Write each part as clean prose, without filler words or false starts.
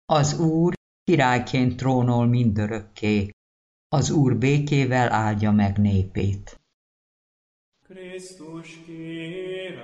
Az Úr királyként trónol mindörökké, az Úr békével áldja meg népét. Krisztus király,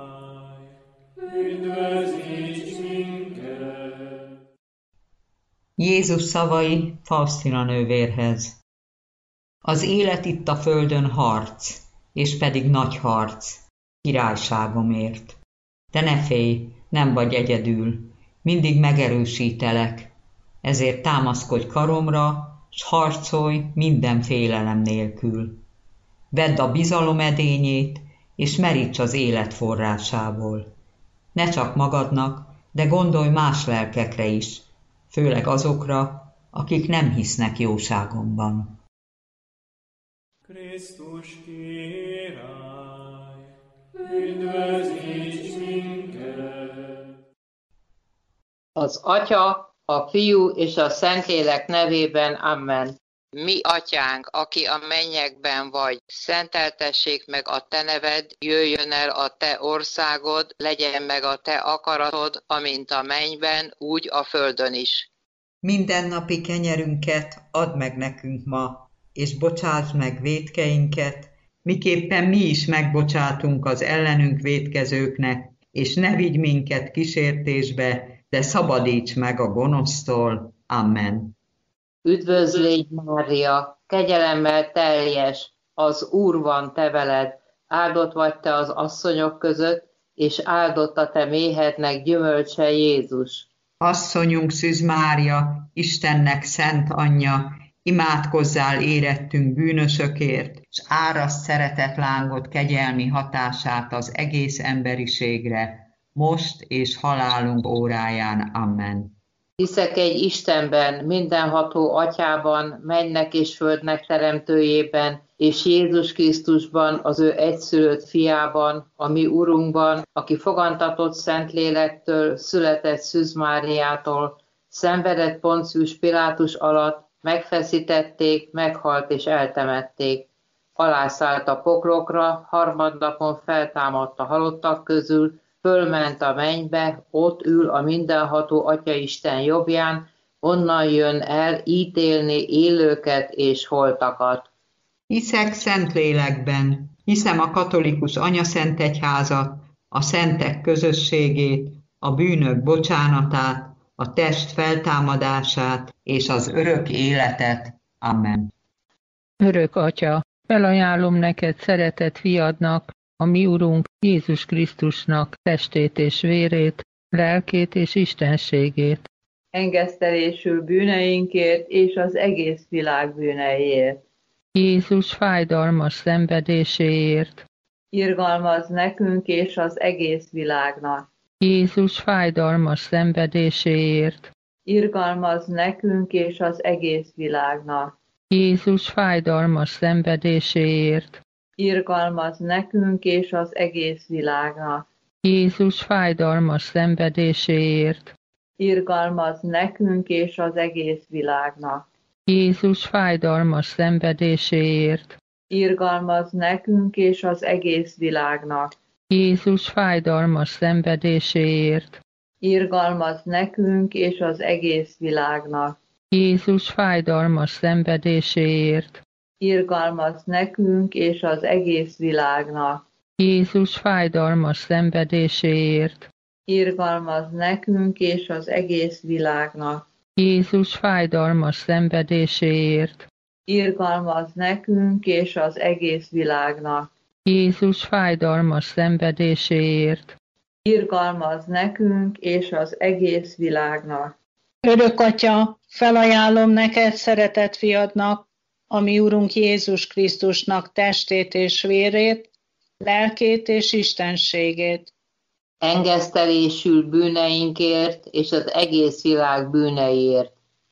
üdvözíts minket! Jézus szavai Faustina nővérhez. Az élet itt a földön harc, és pedig nagy harc, királyságomért. De ne félj, nem vagy egyedül, mindig megerősítelek, ezért támaszkodj karomra, s harcolj minden félelem nélkül. Vedd a bizalom edényét, és meríts az élet forrásából. Ne csak magadnak, de gondolj más lelkekre is, főleg azokra, akik nem hisznek jóságomban. Krisztus király, üdvözíts minket! Az Atya, a Fiú és a Szentlélek nevében, amen. Mi atyánk, aki a mennyekben vagy, szenteltessék meg a te neved, jöjjön el a te országod, legyen meg a te akaratod, amint a mennyben, úgy a földön is. Mindennapi kenyerünket add meg nekünk ma, és bocsásd meg vétkeinket, miképpen mi is megbocsátunk az ellenünk vétkezőknek, és ne vigy minket kísértésbe, de szabadíts meg a gonosztól. Amen. Üdvözl légy, Mária, kegyelemmel teljes, az Úr van te veled, áldott vagy te az asszonyok között, és áldott a te méhednek gyümölcse Jézus. Asszonyunk Szűz Mária, Istennek szent anyja, imádkozzál érettünk bűnösökért, s áraszt szeretetlángot kegyelmi hatását az egész emberiségre, most és halálunk óráján. Amen. Hiszek egy Istenben, mindenható Atyában, mennek és földnek teremtőjében, és Jézus Krisztusban, az ő egyszülött fiában, a mi Urunkban, aki fogantatott Szentlélektől, született Szűz Máriától, szenvedett Poncius Pilátus alatt, megfeszítették, meghalt és eltemették. Alászállt a poklokra, harmadnapon feltámadt a halottak közül, fölment a mennybe, ott ül a mindenható Atyaisten jobbján, onnan jön el ítélni élőket és holtakat. Hiszek Szentlélekben, hiszem a katolikus anyaszentegyházat, a szentek közösségét, a bűnök bocsánatát, a test feltámadását és az örök életet. Amen. Örök Atya, felajánlom neked szeretett fiadnak, a mi Urunk Jézus Krisztusnak testét és vérét, lelkét és istenségét. Engesztelésül bűneinkért és az egész világ bűneiért. Jézus fájdalmas szenvedéséért. Irgalmazz nekünk és az egész világnak. Jézus fájdalmas szenvedéséért. Irgalmazz nekünk és az egész világnak. Jézus fájdalmas szenvedéséért. Irgalmazz nekünk és az egész világnak. Jézus fájdalmas szenvedéséért. Irgalmazz nekünk és az egész világnak. Jézus fájdalmas szenvedéséért. Irgalmazz nekünk és az egész világnak. Jézus fájdalmas szenvedéséért. Irgalmazz nekünk és az egész világnak. Jézus fájdalmas szenvedéséért. Irgalmazz nekünk és az egész világnak. Jézus fájdalmas szenvedéséért. Irgalmazz nekünk és az egész világnak. Jézus fájdalmas szenvedéséért. Irgalmazz nekünk és az egész világnak. Jézus fájdalmas szenvedéséért. Irgalmazz nekünk és az egész világnak. Örök Atya, felajánlom neked szeretett fiadnak, a mi Urunk Jézus Krisztusnak testét és vérét, lelkét és istenségét. Engesztelésül bűneinkért és az egész világ bűneiért.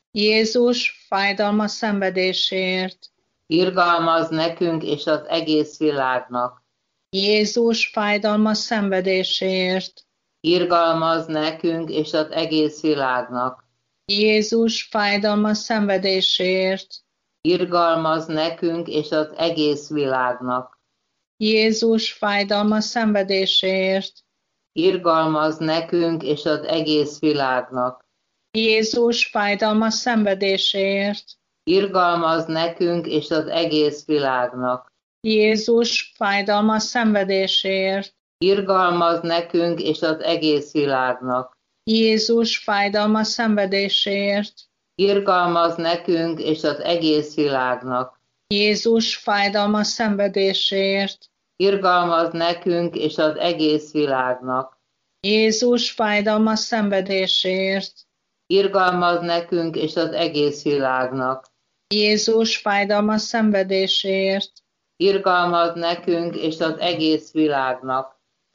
Jézus fájdalmas szenvedéséért. Irgalmazz nekünk és az egész világnak. Jézus fájdalmas szenvedéséért. Irgalmazz nekünk és az egész világnak. Jézus fájdalmas szenvedéséért. Irgalmazz nekünk és az egész világnak. Jézus fájdalmas szenvedéséért. Irgalmazz nekünk és az egész világnak. Jézus fájdalmas szenvedéséért. Irgalmaz nekünk és az egész világnak. Jézus fájdalmas szenvedéséért. Irgalmaz nekünk és az egész világnak. Jézus fájdalmas szenvedéséért. Irgalmaz nekünk és az egész világnak. Jézus fájdalmas szenvedéséért. Irgalmaz nekünk és az egész világnak. Jézus fájdalmas szenvedéséért. Irgalmaz nekünk és az egész világnak. Jézus fájdalmas szenvedéséért. Irgalmaz nekünk és az egész világnak.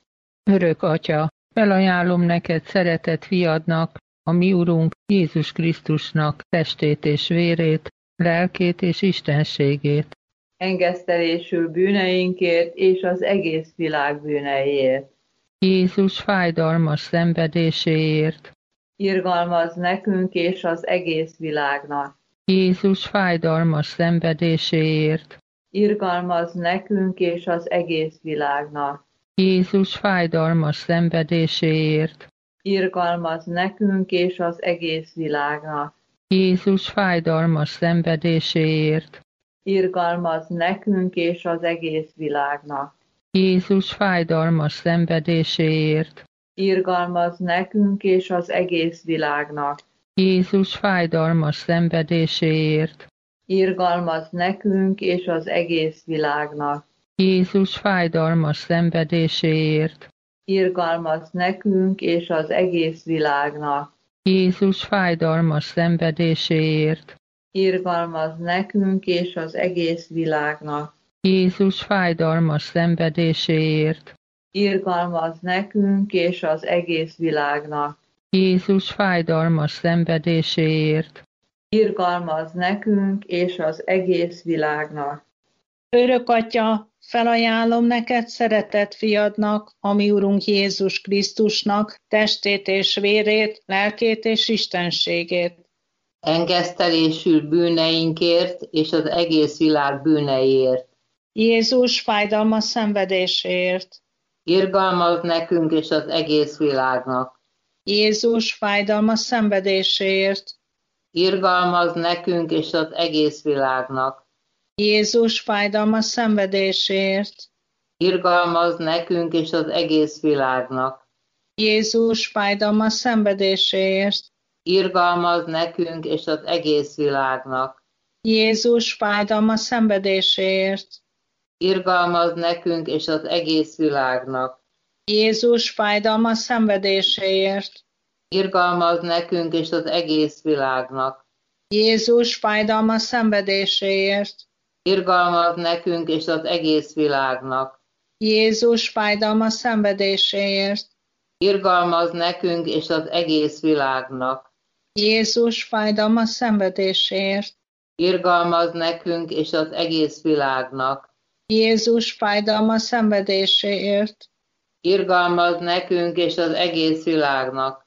Örök Atya, felajánlom neked szeretett fiadnak, a mi Urunk Jézus Krisztusnak testét és vérét, lelkét és istenségét. engesztelésül bűneinkért és az egész világ bűneiért. Jézus fájdalmas szenvedéséért. Irgalmaz nekünk és az egész világnak. Jézus fájdalmas szenvedéséért. Irgalmaz nekünk és az egész világnak. Jézus fájdalmas szenvedéséért. Irgalmaz nekünk és az egész világnak. Jézus fájdalmas szenvedéséért. Irgalmaz nekünk és az egész világnak. Jézus fájdalmas szenvedéséért. Irgalmaz nekünk és az egész világnak. Jézus fájdalmas szenvedéséért. Irgalmaz nekünk és az egész világnak. Jézus fájdalmas szenvedéséért. Irgalmaz nekünk és az egész világnak. Jézus fájdalmas szenvedéséért. Irgalmaz nekünk és az egész világnak. Jézus fájdalmas szenvedéséért. Irgalmaz nekünk és az egész világnak. Jézus fájdalmas szenvedéséért. Irgalmaz nekünk és az egész világnak. Örök Atya, felajánlom neked szeretett fiadnak, a mi Urunk Jézus Krisztusnak testét és vérét, lelkét és istenségét. Engesztelésül bűneinkért és az egész világ bűneiért. Jézus fájdalmas szenvedéséért. Irgalmaz nekünk és az egész világnak. Jézus fájdalmas szenvedéséért. Irgalmaz nekünk és az egész világnak. Jézus fájdalmas szenvedéséért. Irgalmaz nekünk és az egész világnak. Jézus fájdalmas szenvedéséért. Irgalmaz nekünk és az egész világnak. Jézus fájdalmas szenvedéséért. Irgalmaz nekünk és az egész világnak. Jézus fájdalmas szenvedéséért. Irgalmaz nekünk és az egész világnak. Jézus fájdalmas szenvedéséért. Irgalmaz nekünk és az egész világnak. Jézus fájdalmas szenvedéséért. Irgalmaz nekünk és az egész világnak. Jézus fájdalmas szenvedéséért. Irgalmaz nekünk és az egész világnak. Jézus fájdalmas szenvedéséért. Irgalmaz nekünk és az egész világnak.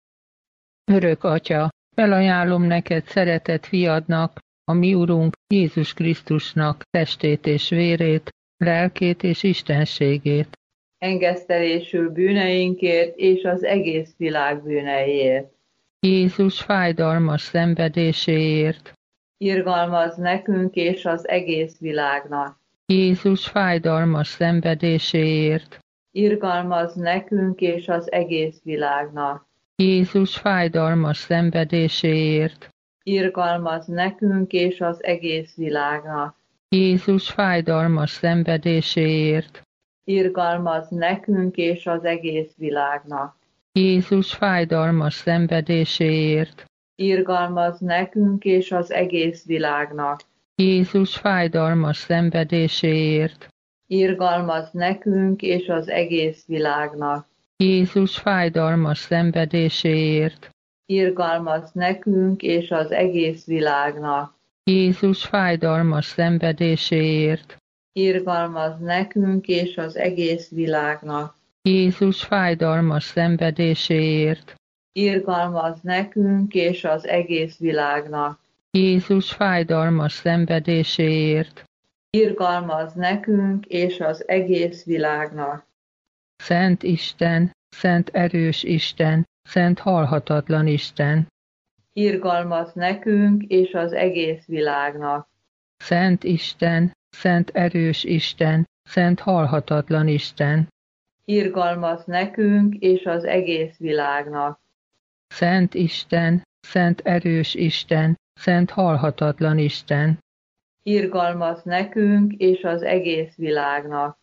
Örök Atya, felajánlom neked szeretett fiadnak, a mi Urunk Jézus Krisztusnak testét és vérét, lelkét és istenségét. Engesztelésül bűneinkért és az egész világ bűneiért. Jézus fájdalmas szenvedéséért. Irgalmaz nekünk és az egész világnak. Jézus fájdalmas szenvedéséért. Irgalmaz nekünk és az egész világnak. Jézus fájdalmas szenvedéséért. Irgalmaz nekünk és az egész világnak. Jézus fájdalmas szenvedéséért. Irgalmaz nekünk és az egész világnak. Jézus fájdalmas szenvedéséért. Irgalmaz nekünk és az egész világnak. Jézus fájdalmas szenvedéséért. Irgalmaz nekünk és az egész világnak. Jézus fájdalmas szenvedéséért. Irgalmaz nekünk és az egész világnak. Jézus fájdalmas szenvedéséért. Irgalmaz nekünk és az egész világnak. Jézus fájdalmas szenvedéséért. Irgalmaz nekünk és az egész világnak. Jézus fájdalmas szenvedéséért. Irgalmaz nekünk és az egész világnak. Szent Isten, szent erős Isten, szent halhatatlan Isten, irgalmaz nekünk és az egész világnak. Szent Isten, szent erős Isten, szent halhatatlan Isten, Irgalmaz nekünk és az egész világnak. Szent Isten, szent erős Isten, szent halhatatlan Isten, Irgalmaz nekünk és az egész világnak.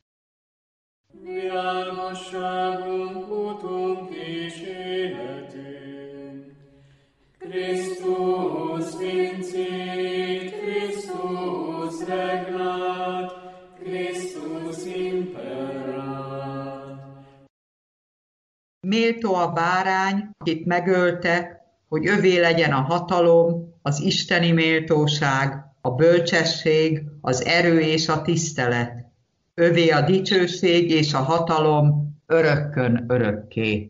Világosságunk, utunk és életünk. Christus vincit, Christus regnat, Christus imperat. Méltó a bárány, akit megöltek, hogy övé legyen a hatalom, az isteni méltóság, a bölcsesség, az erő és a tisztelet. Övé a dicsőség és a hatalom örökkön örökké.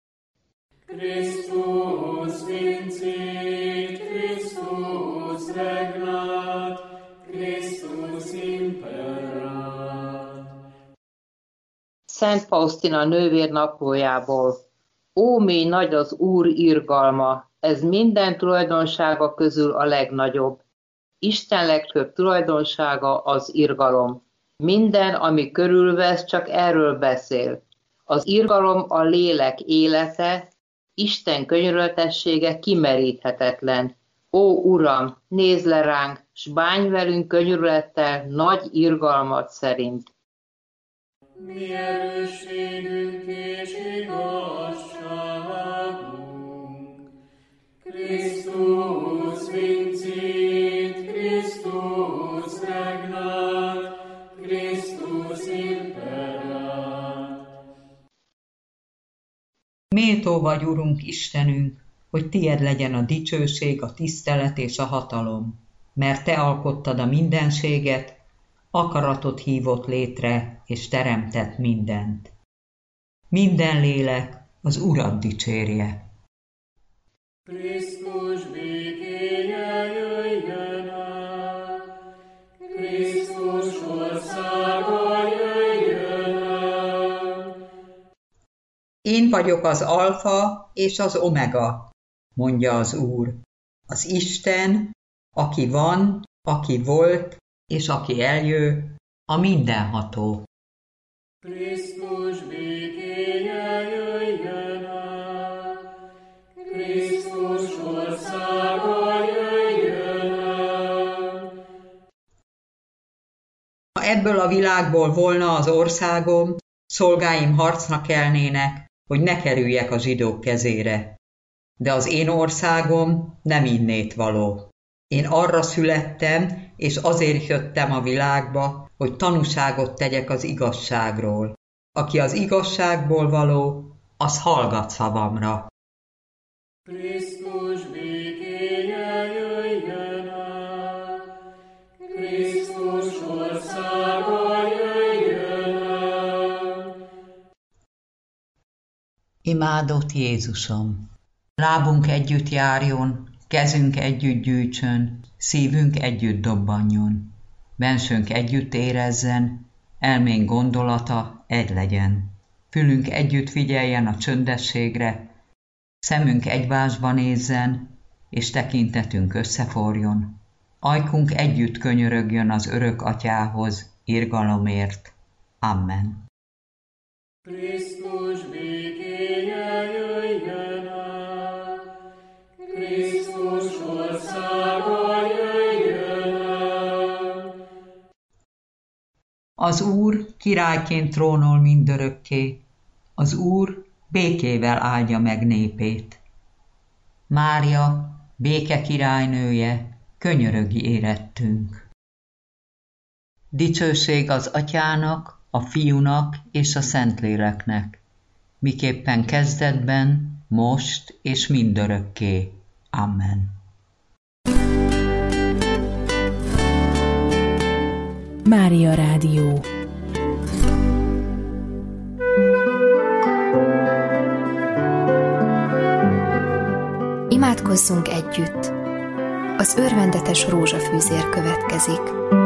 Christus vincit, Christus regnat, Christus imperat. Szent Faustina nővér naplójából. Ó, mély nagy az Úr irgalma, ez minden tulajdonsága közül a legnagyobb. Isten legfőbb tulajdonsága az irgalom. Minden, ami körülvesz, csak erről beszél. Az irgalom a lélek élete, Isten könyörületessége kimeríthetetlen. Ó, Uram, nézz le ránk, s bánj velünk könyörülettel nagy irgalmat szerint. Mi erősségünk és igazságunk. Christus vincit, Christus regnat, Christus imperat. Méltó vagy, Urunk Istenünk, hogy tied legyen a dicsőség, a tisztelet és a hatalom, mert te alkottad a mindenséget, akaratot hívott létre, és teremtett mindent. Minden lélek az Urat dicsérje. Krisztus békéje jöjjön el, Krisztus országa jöjjön el. Én vagyok az alfa és az omega, mondja az Úr, az Isten, aki van, aki volt, és aki eljő, a mindenható. Krisztus békéje jöjjön el, Krisztus országa jöjjön el. Ha ebből a világból volna az országom, szolgáim harcnak kelnének, hogy ne kerüljek a zsidók kezére. De az én országom nem innét való. Én arra születtem, és azért jöttem a világba, hogy tanúságot tegyek az igazságról. Aki az igazságból való, az hallgat szavamra. Krisztus békéje jöjjön el, Krisztus országa jöjjön el. Imádott Jézusom! Lábunk együtt járjon, kezünk együtt gyűjtsön, szívünk együtt dobbanjon, bensőnk együtt érezzen, elménk gondolata egy legyen. Fülünk együtt figyeljen a csöndességre, szemünk egymásba nézzen, és tekintetünk összeforjon. Ajkunk együtt könyörögjön az örök Atyához, irgalomért. Amen. Krisztus békéje jöjjön el, Krisztus országa jöjjön el. Az Úr királyként trónol mindörökké, az Úr békével áldja meg népét. Mária, béke királynője, könyörögi érettünk. Dicsőség az Atyának, a Fiúnak és a Szentléleknek, miképpen kezdetben, most és mindörökké. Amen. Mária Rádió. Imádkozzunk együtt. Az örvendetes rózsafűzér következik.